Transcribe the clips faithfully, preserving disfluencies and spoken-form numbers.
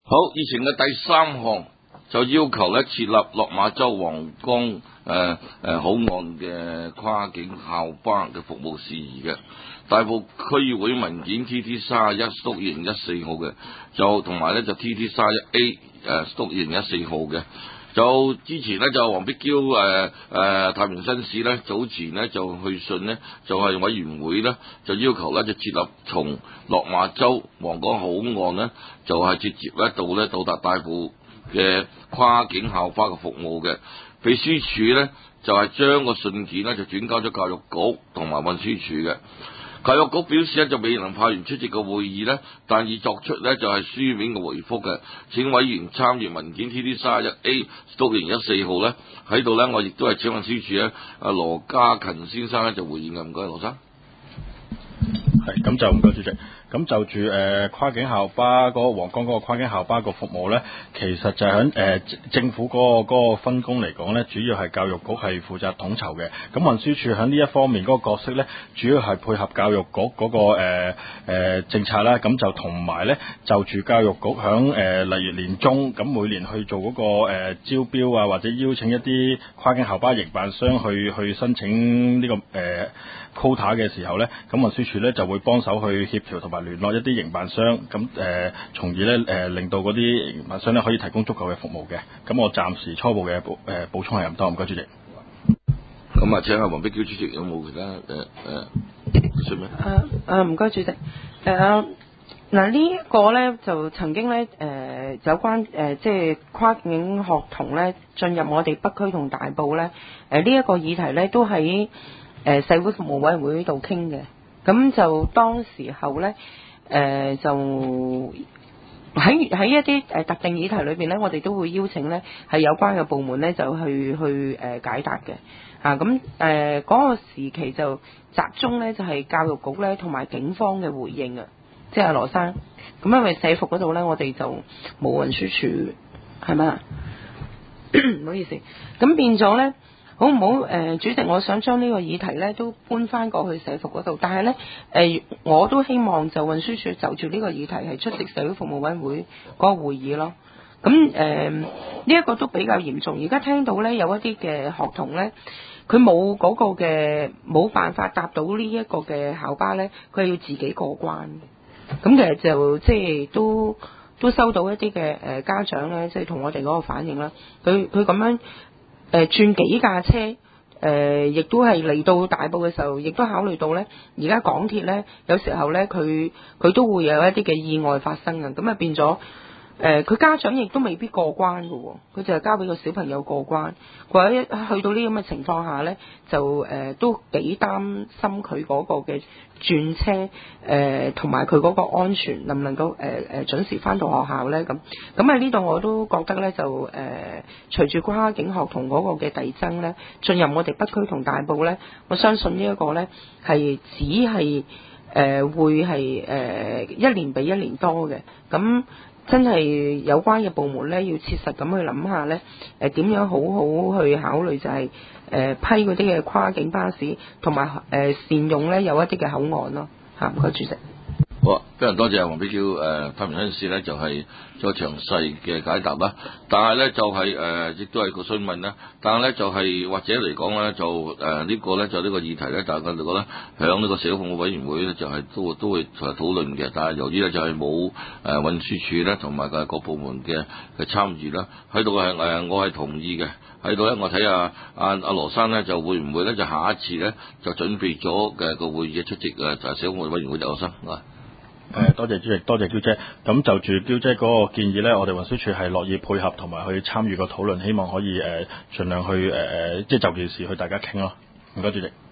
好，以前嘅第三項就要求咧設立落馬洲皇崗誒誒口岸嘅跨境校巴嘅服務事宜嘅。大埔區議會文件 T T 三十一/二零一四號嘅，就同埋咧就 T T 三十一 A 誒/二零一四號嘅。就之前咧就黃碧嬌誒誒太平紳士咧早前咧就去信咧就係、是、委員會咧就要求咧就設立從落馬洲皇崗口岸咧就係、是、直接咧到咧到達大埔嘅跨境校巴嘅服務嘅。秘書處咧就係、是、將個信件咧就轉交咗教育局同埋運輸署嘅。教育局表示咧就未能派員出席個會議咧，但已作出咧就係書面嘅回覆嘅。請委員參閱文件 T T 三十一 A/二零一四號咧喺度咧，我亦都係請運輸署咧阿羅家勤先生咧就回應嘅。唔該，羅生。 係，咁就唔該主席。咁就住誒、呃、跨境校巴嗰、那個皇崗嗰個跨境校巴個服務咧，其實就喺誒、呃、政府嗰、那個那個分工嚟講咧，主要係教育局係負責統籌嘅。咁運輸署喺呢一方面嗰個角色咧，主要係配合教育局嗰、那個誒誒、呃呃、政策啦。咁就同埋咧，就住教育局響誒、呃、例如年中咁每年去做嗰、那個誒、呃、招標啊，或者邀請一啲跨境校巴營辦商去去申請呢、這個誒、呃、quota 嘅時候咧，咁運輸署咧就會幫手去協調同埋聯絡一啲營辦商，咁誒，從而咧誒令到嗰啲營辦商咧可以提供足夠嘅服務嘅。咁我暫時初步嘅補誒補充係咁多，唔該主席。 咁啊，請阿黃碧嬌主席有冇其他誒誒說咩？ 誒誒唔該主席。誒嗱呢一個咧就曾經咧誒、呃、有關誒、呃、即係跨境學童咧進入我哋北區同大埔咧誒呢一個議題咧都喺誒、呃、社會服務委員會度傾嘅。咁就當時候咧，誒、呃、就喺喺一啲誒特定議題裏邊咧，我哋都會邀請咧係有關嘅部門咧就去去誒、呃、解答嘅。啊，咁誒嗰個時期就集中咧就係、是、教育局咧同埋警方嘅回應啊，即係阿羅生。咁因為社服嗰度咧，我哋就冇運輸署係咪啊？唔好意思，咁變咗咧。好唔好？誒、呃，主席，我想將呢個議題咧都搬翻過去社服嗰度，但係咧誒，我都希望就運輸署就住呢個議題係出席社會服務委員會嗰個會議咯。咁誒呢一個都比較嚴重，而家聽到咧有一啲嘅學童咧，佢冇嗰個嘅冇辦法搭到呢一個嘅校巴咧，佢係要自己過關。咁其實就即係都都收到一啲嘅誒家長咧，即係同我哋嗰個反應啦。佢佢咁樣。誒、呃、轉幾架車，誒、呃、亦都係嚟到大埔嘅時候，亦都考慮到咧，而家港鐵咧有時候咧佢佢都會有一啲嘅意外發生嘅，咁啊變咗誒佢家長亦都未必過關嘅喎，佢就係交俾個小朋友過關。或者一去到呢咁嘅情況下咧，就誒、呃、都幾擔心佢嗰個嘅轉車誒同埋佢嗰個安全能唔能夠誒誒、呃、準時返到學校咧咁。咁喺呢度我都覺得咧就誒、呃、隨住跨境學童嗰個嘅遞增咧，進入我哋北區同大埔咧，我相信呢一個咧係只係誒、呃、會係誒、呃、一年比一年多嘅。咁真係有關嘅部門咧，要切實咁去諗下咧，誒、呃、點樣好好去考慮就係、是、誒、呃、批嗰啲嘅跨境巴士，同埋誒善用咧有一啲嘅口岸咯嚇。唔該，主席。 好啊，非常多謝黃碧嬌誒太平紳士咧，就係做詳細嘅解答啦。但係咧就係誒亦都係個詢問啦。但係咧就係、是、或者嚟講咧就誒、呃這個、呢個咧就呢個議題咧，大家就覺得響呢個社會服務委員會咧就係、是、都會都會討論嘅。但係由於咧就係冇誒運輸署咧同埋個各部門嘅嘅參與啦，喺度係誒我係同意嘅。喺度咧我睇下阿阿羅生咧就會唔會咧就下一次咧就準備咗嘅個會議出席誒就係社會服務委員會就羅生啊。 誒多謝主席，多謝嬌姐。咁就住嬌姐嗰個建議咧，我哋運輸署係樂意配合同埋去參與個討論，希望可以誒、呃、盡量去誒誒、呃，即係就件事去大家傾咯。唔該，主席。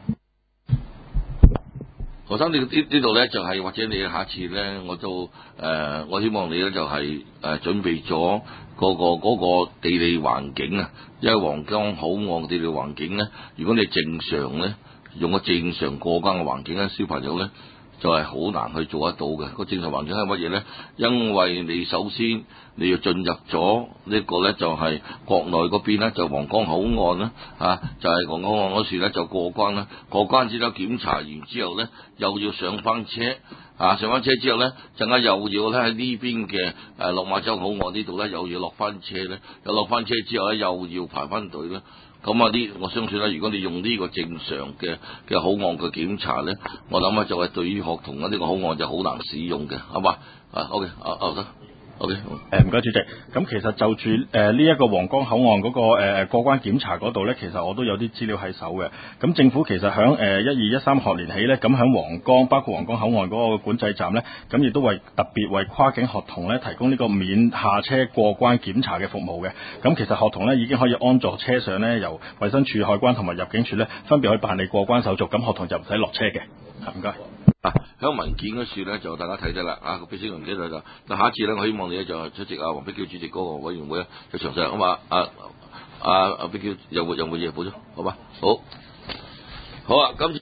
何生，你呢呢度咧就係、是、或者你下次咧，我都誒、呃，我希望你咧就係、是、誒、呃、準備咗嗰個嗰、那個地理環境啊，因為皇崗口岸地理環境咧，如果你正常咧用個正常過關嘅環境咧，小朋友咧。就係好難去做得到嘅。個正常環境係乜嘢咧？因為你首先你要進入咗呢個咧，就係國內嗰邊咧，就皇崗口岸啦，啊，就係皇崗口岸嗰時咧就過關啦。過關之後檢查完之後咧，又要上翻車啊，上翻車之後咧，陣間又要咧喺呢邊嘅誒落馬洲口岸呢度咧，又要落翻車咧，又落翻車之後咧，又要排翻隊咧。咁啊啲，我相信咧，如果你用呢個正常嘅嘅口岸嘅檢查咧，我諗啊就係對於學童呢個口岸就好難使用嘅，係嘛？啊 ，OK，啊啊得。O.K. 誒唔該主席，咁其實就住誒呢一個皇崗口岸嗰、那個誒、呃、過關檢查嗰度咧，其實我都有啲資料喺手嘅。咁政府其實響誒一二一三學年起咧，咁響皇崗包括皇崗口岸嗰個管制站咧，咁亦都為特別為跨境學童咧提供呢個免下車過關檢查嘅服務嘅。咁其實學童咧已經可以安坐車上咧，由衛生署、海關同埋入境處咧分別去辦理過關手續，咁學童就唔使落車嘅。唔該。 啊，喺文件嗰處咧就大家睇得啦，啊個秘書唔記得就，但下一次咧我希望你咧就出席啊黃碧嬌主席嗰個委員會咧就詳細，好嘛？啊啊啊碧嬌有冇有冇嘢補充？好嘛？好，好啊，今次。